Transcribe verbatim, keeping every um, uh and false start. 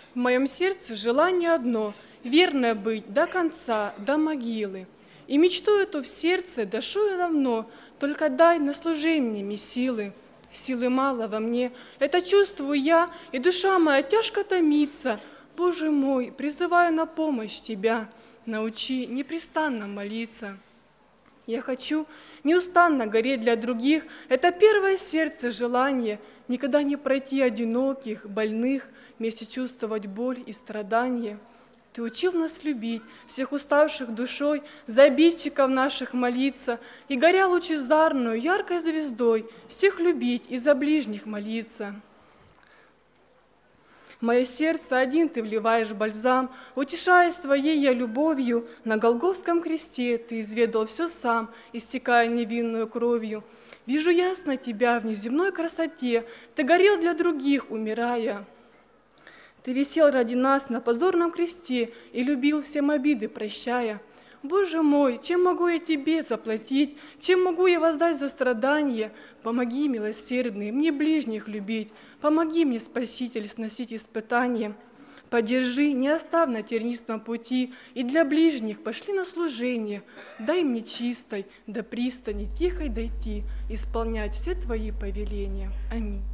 В моем сердце желание одно — верно быть до конца, до могилы. И мечту эту в сердце дошую давно, только дай на служение мне силы. Силы мало во мне, это чувствую я, и душа моя тяжко томится. Боже мой, призываю на помощь Тебя, научи непрестанно молиться. Я хочу неустанно гореть для других, это первое сердце желание, никогда не пройти одиноких, больных, вместе чувствовать боль и страдания. Ты учил нас любить, всех уставших душой, за обидчиков наших молиться, и горя лучезарную, яркой звездой, всех любить и за ближних молиться. В мое сердце один ты вливаешь бальзам, утешаясь твоей я любовью, на Голгофском кресте ты изведал все сам, истекая невинную кровью. Вижу ясно тебя в неземной красоте, ты горел для других, умирая. Ты висел ради нас на позорном кресте и любил всем обиды, прощая. Боже мой, чем могу я тебе заплатить, чем могу я воздать за страдания? Помоги, милосердный, мне ближних любить, помоги мне, Спаситель, сносить испытания. Поддержи, не оставь на тернистом пути, и для ближних пошли на служение. Дай мне чистой, до пристани тихой дойти, исполнять все твои повеления. Аминь.